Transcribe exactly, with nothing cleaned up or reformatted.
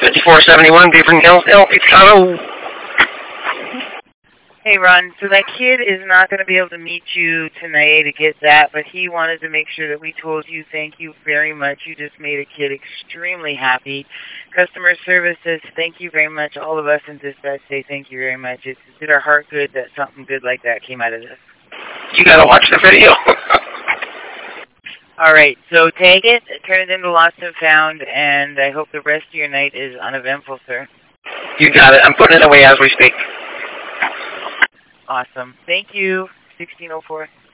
fifty-four seventy-one Beaver Hills, El Pizarro. Hey, Ron, so that kid is not going to be able to meet you tonight to get that, but he wanted to make sure that we told you thank you very much. You just made a kid extremely happy. Customer service says thank you very much. All of us in dispatch say thank you very much. It did our heart good that something good like that came out of this. You got to watch the video. All right, so take it, turn it into Lost and Found, and I hope the rest of your night is uneventful, sir. You got it. I'm putting it away as we speak. Awesome. Thank you. sixteen oh four.